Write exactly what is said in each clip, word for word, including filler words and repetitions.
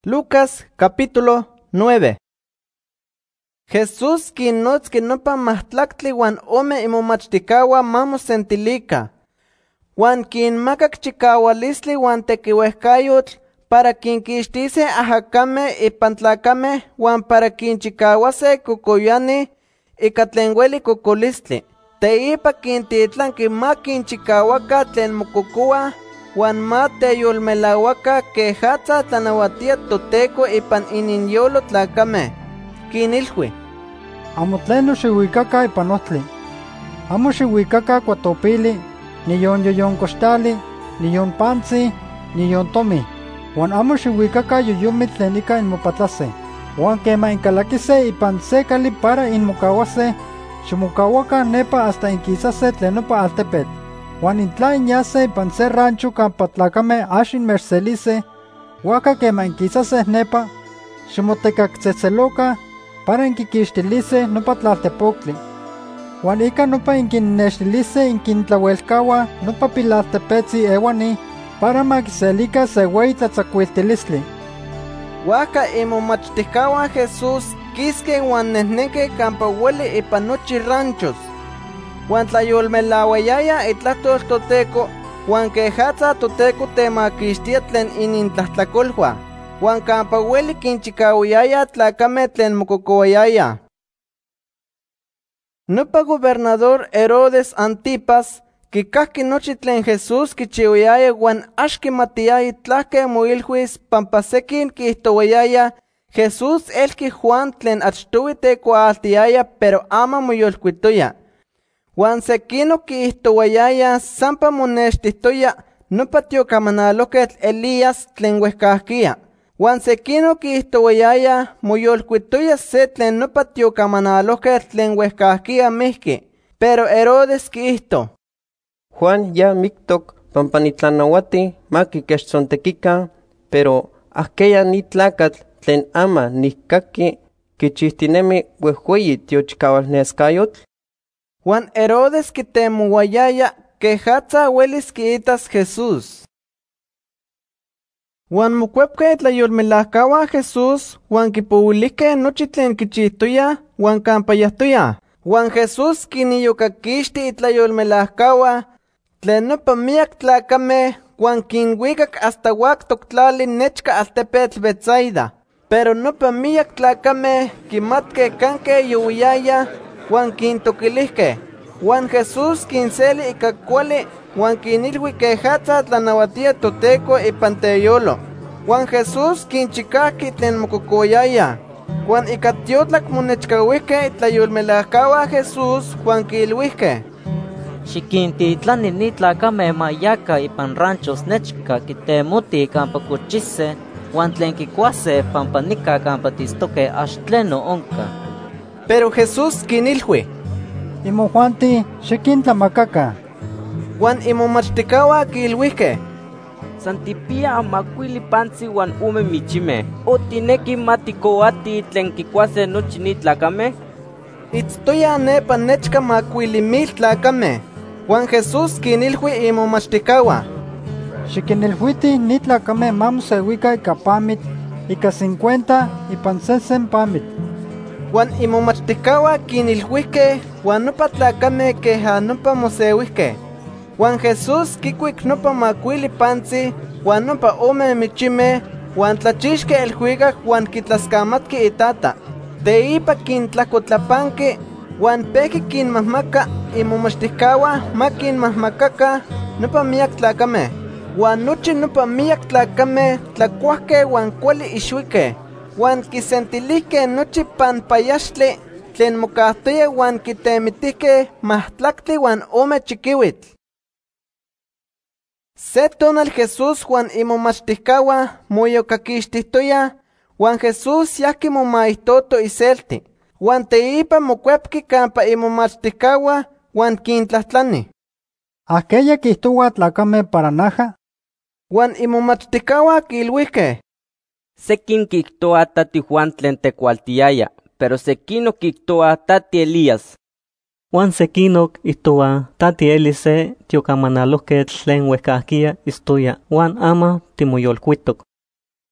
Lucas capítulo nueve. Jesús quinotzqui nopa mahtlactli wan ome imomachtikaua mamosentilica. Wan quinmacac chicaualistli wan tequiuehcayotl para quinquixtise ajacame ipan tlacame wan para quinchicauase cocoyani ica tlen ueli cocolistli. Teipa quintitlanqui ma quinchicauaca tlen mococoa wan ma teyolmelauaca quejatza tlanauatia Toteco ipan ininyolo tlacame. Quinilhui: Amo tleno xiuicaca ipan ohtli. Amo xiuicaca cuatopili, niyon yoyoncoxtali, niyon pantzi, niyon tomi. Wan amo xiuicaca yoyomi tlen ica inmopatlase. Wan quema incalaquise ipan se cali para inmocauase, ximocauaca nepa hasta inquisase tlen nopa altepetl. Wan intla inyase ipan se rancho campa tlacame axin mercelise, huaca quema inquisase nepa, ximotecactzetzeloca para inquiquixtilise nopa tlaltepoctli. Wan ica nopa inquinnextilise inquintlauelcaua nopa pilaltepetzi ewani para maquiselica se ueyi tlatzacuiltilistli. Huaca imomachticauan Jesús quisque wan nehnenque campa ueli ipan nochi ranchos. Wan tlayolmelauayaya itlahtol Toteco, wan quejatza Toteco temaquixtia tlen inintlahtlacolhua, wan campa ueli quinchicauayaya tlacame tlen mococoayaya. Nopa gobernador Herodes Antipas quicahqui nochi tlen Jesús quichiuayaya wan ax quimatiaya tlahque moilhuis pampa sequin quihtouayaya Jesús elqui Juan tlen achtoui tecuaaltiaya pero ama moyolcuitoya. Wan sequino quihtouayaya sampa monextihtoya nopa tiocamanaloquetl Elías tlen uehcahquia. Wan sequino quihtouayaya moyolcuitoya se tlen nopa tiocamanaloquetl tlen uehcahquia mihqui. Pero Herodes quihto: Juan ya mictoc pampa nitlanauati ma quiquechtzontequica, pero ahqueya ni tlacatl tlen ama nicaqui quichihtinemi uehueyi tiochicaualnescayotl. Juan Herodes quitemouayaya quejatza uelis quiitas Jesús. Juan mocuepque tlayolmelahcauan Jesús Juan quipouilihque nochi tlen quichihtoya Juan campa yahtoya. Juan Jesús quiniyocaquixti itlayolmelahcauan tlen nopa miac tlacame Juan quinhuicac hasta uactoc tlali nechca altepetl Betsaida. Pero nopa miac tlacame quimatque canque youiyaya Juan quintoquilihque. Juan Jesús quinseli ica cuali Juan quinilhui quejatza tlanauatia Toteco ipan teyolo. Juan Jesús quinchicahqui tlen mococoyaya. Juan ica tiotlac monechcauihque tlayolmelahcauan Jesús Juan quiilhuihque: Xiquintitlani ni tlacame mayaca ipan ranchos nechca quitemoti campa cochise, huan tlen quicuase pampa nica campa tistoque ax tleno onca. Pero Jesús quinilhui: Imojuanti xiquintlamacaca. Juan imomachticauan quiilhuihque: Santipia macuili pantzi huan ume michime. ¿O tinequi maticoati tlen quicuase nochi ni tlacame? Itztoya nepa nechca macuili mil tlacame. Juan Jesús quinilhui imomachticauan: Xiquinilhuiti ni tlacame mamoseuica ica pamit, ica cincuenta ipan sesen pamit. Juan imomachticauan quinilhuihque huan nopa tlacame queja nopa moseuihque. Juan Jesús quicuic nopa macuili pantzi huan nopa ome michime huan tlachixque elhuicac huan quitlascamatqui itata. Teipa quintlacotlapanqui huan pehqui quinmahmaca imomachticauan ma quinmahmacaca nopa miac tlacame. Huan nochi nopa miac tlacame tlacuahque huan cuali ixuique. Huan quisentilihque nochi panpayaxtli tlen mocahtoya huan quitemitihque mahtlactli huan ome chiquiuitl. Se tonal Jesús huan imomachticauan moyocaquixtihtoya, huan Jesús yahqui momaihtoto iselti. Huan teipa mocuepqui campa imomachticauan huan quintlahtlani: ¿Ahqueya quihtoua tlacame para naja? Huan imomachticauan quiilhuihque: Sequin quihtoa tati Juan tlen tecualtiaya, pero sequino quihtoa tati Elías. Juan sequinoc ihtoa tati Elise tiocamanaloquetl tlen uehcahquia istoya, Juan ama timoyolcuitoc.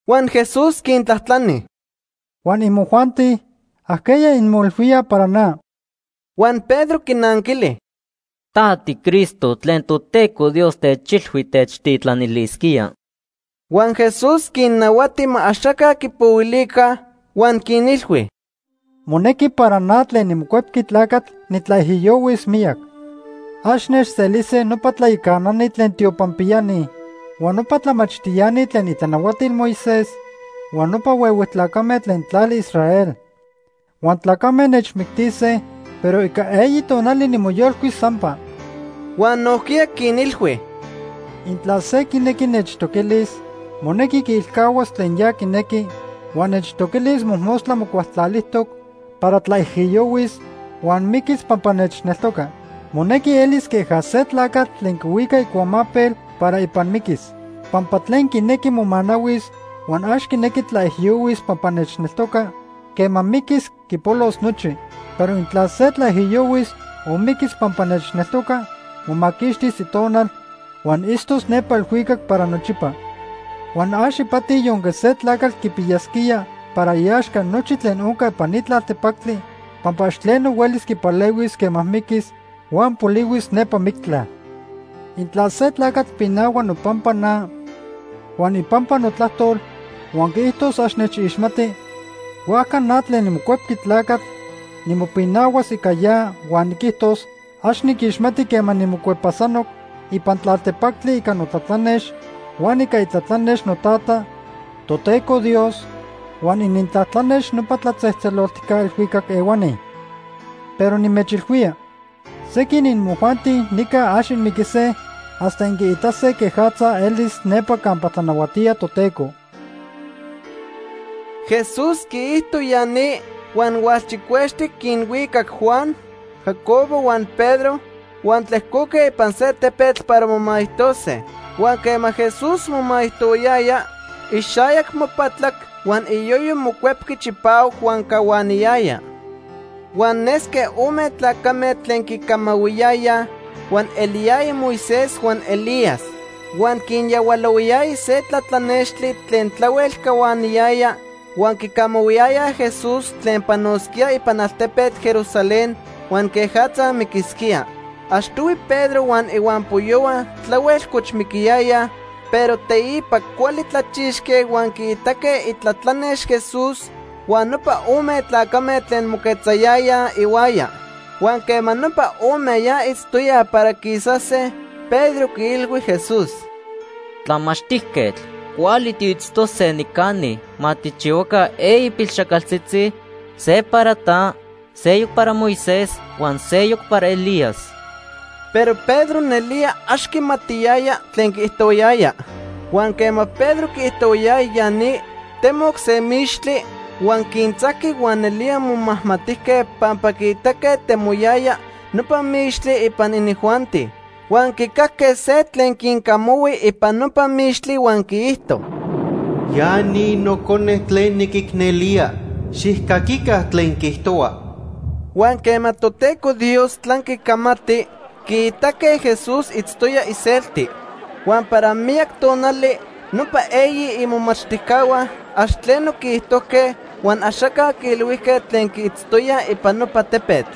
Juan Jesús quintlatlani. Juan imojuanti, aquella inmolfía para na. Juan Pedro quinankili. Tati Cristo tlen toteco Dios techilhui techtitlaniliskia. Juan Jesús kinnawati ma axaka kipouilika, Juan kinilhui. Moneki para na tlen nimkuepki tlakat nitlaihiyowis miak. Ashnesh selise nopa tlaykanani tlen tiopampiyani, wan nopa tlamachtiani tlen itanahuatil Moisés, wan nopa ueuetlakame tlen tlali Israel. Wan tlakame nechmiktise, pero ika eyi tonali nimoyolkuis sampa. Juan nohkia kinilhui. Intla se kineki nechtokilis, moneki kiilkawas tlen ya kineki, wan nechtokilis mohmostla mokuahtlalihtok, para tlaihiyowis, wan mikis pampa nechneltoka. Moneki elis keja se tlakat tlen kiuika ikuamapel para ipan mikis, pampa tlen kineki momanawis, wan ax kineki tlaihiyowis pampa nechneltoka, keman mikis kipolos nochi, pero intla se tlaihiyowis o mikis pampa nechneltoka, momakixtis itonal, wan istos nepa ilhuikak para nochipa. Wan ax ipati yonke se tlakatl kipiyaskia para iaxka nochi tlen onka ipan itlaltepaktli, pampa ax tleno uelis kipalewis keman mikis, wan poliwis nepa miktla. Intla se tlakatl pinaua nopampa na, wan ipampa notlahtol, wan kiihtos ax nechixmati, huajka na tlen nimokuepki tlakatl, nimopinauas ika ya, wan nikihtos, ax nikixmati keman nimokuepasanok, ipan tlaltepaktli ika notlatlanex, wan ika itlatlanex notata, Toteco Dios, wan inintlatlanex nopa tlatzehtzeloltika ilhuikak ewani. Pero nimechilhuia, sekin inmojuanti nika ax inmikise, hasta inkiitase kejatza elis nepa kampa tlanauatia Toteco. Jesús kiihto yani, wan hualchikuexti kinhuikak Juan, Jacobo wan Pedro, wan tlehkoke ipan se tepetl para momahtose. Wan kema Jesús momahtoyaya, ixayak mopatlak, wan iyoyo mokuepki chipauak wan kawaniyaya. Wan neske ome tlakame tlen kikamauiyaya, wan eliaya Moisés wan Elías, wan kinyawaloiyaya se tlatlanextli tlen tlauel kawaniyaya, wan kikamauiyaya Jesús tlen panoskia ipan altepetl Jerusalén, wan kejatza mikiskia. Axtui Pedro wan iwan puyowa tlauel kochmikiyaya, pero teipa kuali tlachixke wan kiitake itlatlanex Jesús, wan nopa ome tlakame tlen moketzayaya iwaya. Wan keman nopa ome ya itztoya para kisase, Pedro kiilhui Jesús. Tlamachtihketl, kuali tiitztose nikani, matichiwaka eyi pilxakaltzitzi, se para ta, seyok para Moisés, wan seyok para Elías. Pero Pedro nelia ax kimatiyaya tlen kiihtoyaya. Wan kema Pedro kiihtoyaya yani, temok se mixtli, wan kintzaki wan nelia momahmatihke pampa kiitake temoyaya nopa mixtli ipan inijuanti. Wan kikakke se tlen kinkamoui ipan nopa mixtli wan kiihto. Yani nokone tlen nikiknelia, xihkakika tlen kihtoa. Wan kema Toteco Dios tlan kikamati, kiitake Jesús itztoya iselti. Wan para miak tonali, nopa eyi imomachtihkawa, ax tleno kiihtoke, wan axaka kiilhuike tlen kiitztoya ipan nopa tepetl.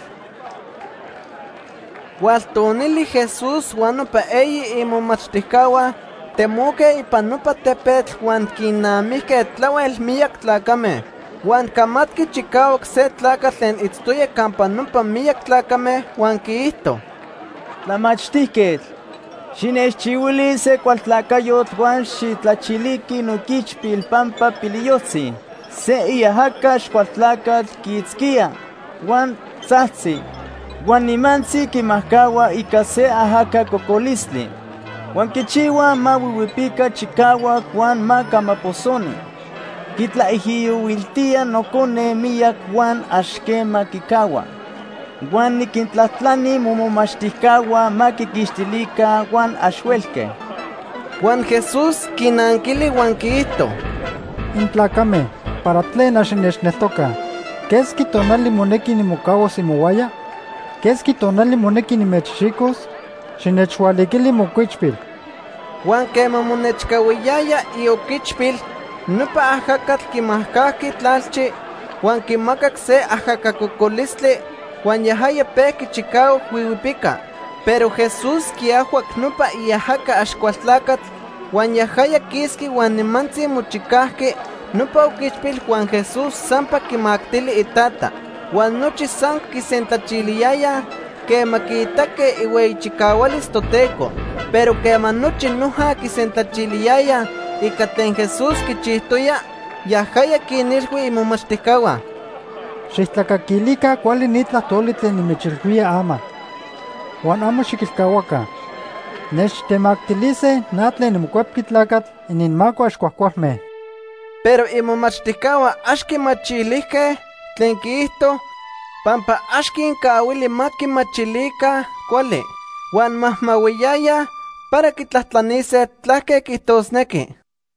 Waltonili Jesús wan nopa eyi imomachtihkawa, temoke ipan nopa tepetl wan kinnamihke tlauel miak tlakame. Wan kamatki chikawak se tlakatl tlen itztoya kampa nopa miak tlakame, wan kiihto. Tlamachtihketl, xinechchiuili se kualtlakayotl wan xitlachiliki nokichpil pampa piliyotzi. Se iahaka xkualtlakatl kiitzkia, wan tzahtzi, wan nimantzi kimahkawa ika se ahaka kokolistli. Wan kichiwa ma wiwipika chikawak wan ma kamaposoni. Kitlaihiyuiltia nokone miyak wan axkema kikawa. Wan nikintlatlani momomachtihkawa ma kikixtilika wan axuelke. Wan Jesús kinankili wan kiihto. Intlakame, para tlen axinechneltoka, keski tonali moneki nimokawas imowaya? Keski tonali moneki nimechxikos? Xinechhualikili mokuichpil. Wan kema monechkawiyaya iokichpil, nopa ajacatl kimahcahki tlalchi, huan kimakak se ajakakokolistli, huan yahaya pehki chikawak wiwipika. Pero Jesús kiahuak nopa iajaka axkualtlakatl, huan yahaya kiski huan nimantzi mochikahki nopa okichpil Juan Jesús sampa kimaktili itata. Huan nochi san kisentlachiliyaya kema kiitake iueyichikawalis Toteko. Pero kema nochi noja kisentlachiliyaya ika tlen Jesús kichihtoya, yahaya kinilhui imomachtihkawan: Xihtlakakilika kuali ni tlahtoli tlen nimechilhuia ama. Huan amo xikilkahuakan. Nechtemactilise na tlen nimokuepki tlakatl ininmako axkuajkualmeh. Pero imomachtihkawan ax kimachilihkeh tlen kiihto, pampa ax kinkawili ma kimachilika kuali, huan mahmauiyaya para kitlahtlanise tlahke kihtosneki.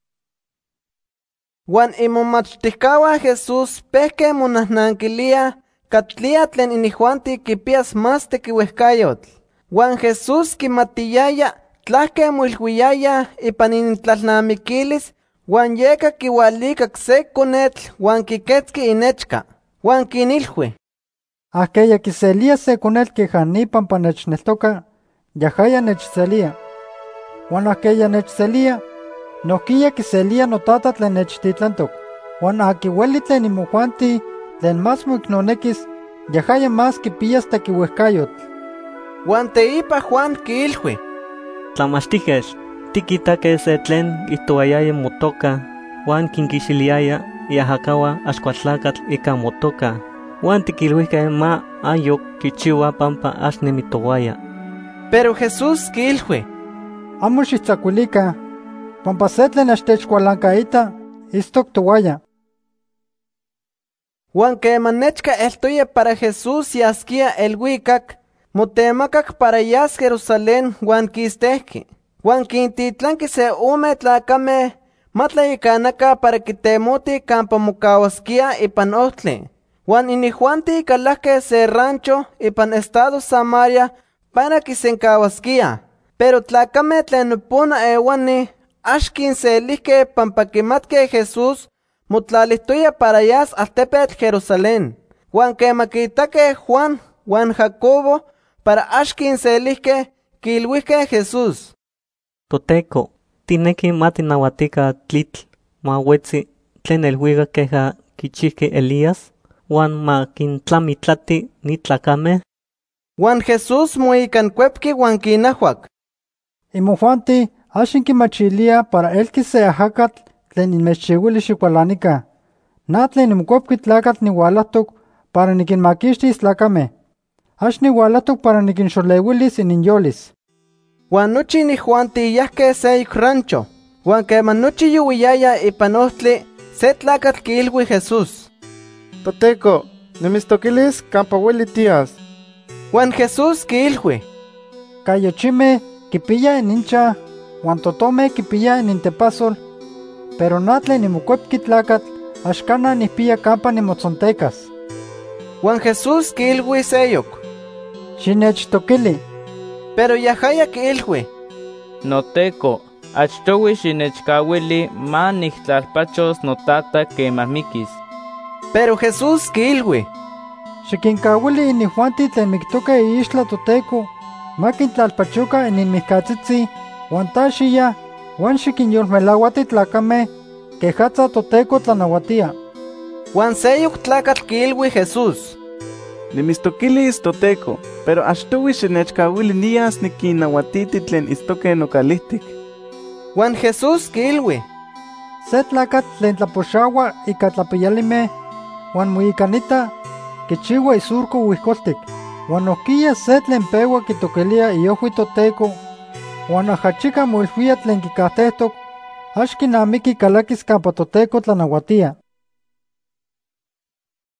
Huan imomachtihkawan Jesús pehke monahnankiliya katlia tlen inijuanti kipias más tekiuehkayotl. Huan Jesús kimatiyaya tlahke moilhuiyaya ipan inintlalnamikilis, huan yeka kiwalikak se konetl huan kiketski inechka. Huan kinilhui: Ahkeya kiselia se konetl kehan nipan pa nechneltoka, yahaya nechselia. Huan ahkeya nechselia, nohkiya kiselia notata tlen nechtitlantok. Huan aki ueli tlen imojuanti tlen más moiknonekis, yahaya más kipiyas tekiuehkayotl. Huan teipa Juan kiilhui: Tlamachtijes, tikitake se tlen ihtoayaya motoka, huan kinkixiliaya iajakawa axkuatlakatl ika motoka, huan tikilhuihke ma ayok kichiwa pampa ax nimitowaya. Pero Jesús kiilhui: Amo xihtzakuilika, pampa se tlen achtechkualankaita istok towaya. Huan kema nechka eltoya para Jesús yaskia elhuikak, motemakak para yas Jerusalén huan kistehki. Huan kintitlanki se ome tlakameh matlayekanaka para kitemoti kampa mokawaskia ipan ohtli. Huan inijuanti kalahke se rancho ipan estado Samaria para kisenkawaskia. Pero tlakameh tlen nopona ewani ax kinselihke pampa kimatke Jesús motlalihtoya para yas altepetl Jerusalén. Huan kema kiitake Juan huan Jacobo para ax kinselihke, kiilhuihke Jesús: Toteko, tineki matinahuatika tlitl ma huetzi tlen elhuiga keja kichihke Elías, huan ma kintlamitlati ni tlakameh. Huan Jesús moikankuepki huan kinahuak: Imojuanti ax inkimachilia para elki se ajacatl tlen inmechchiuili xikualanika. Na tlen nimokuepki tlakatl nihualahtok para nikinmakixtis tlakameh. Ax nihualahtok para nikinxoleuilis ininyolis. Huan nochi inijuanti yahke seyok rancho. Huan kema nochi yuwiyaya ipan ohtli, se tlakatl kiilhui Jesús: Toteko, nimistokilis kampa ueli tias. Huan Jesús kiilhui: Kayochimeh kipiya inincha, huan totomeh kipiya inintepasol, pero na tlen nimokuepki tlakatl ax kana nihpiya kampa nimotzontecas. Huan Jesús kiilhui seyok: Xinechtokili. Pero yahaya kiilhui: Noteko, achtowi xinechkawili ma niktlalpachos notata kemah mikis. Pero Jesús kiilhui: Xikinkawili inijuanti tlen miktoke iixtla Toteko, ma kintlalpachoka ininmihkatzitzi, huan ta xiya, huan xikinyolmelauati tlakameh kejatza Toteko tlanauatia. Huan seyok tlakatl kiilhui Jesús: Nimistokilis Toteko, pero achtowi xinechkawili niyas nikinnauatiti tlen istoke nokalihtik. Huan Jesús kiilhui: Se tlakatl tlen tlapoxaua ika tlapiyalimeh, huan moikanita kichiua isurko uihkoltik, huan nohkiya se tlen pewa kitokilia iohui Toteko, huan ajachika moilhuia tlen kikahtehtok, ax kinamiki kalakis kampa Toteko tlanauatia.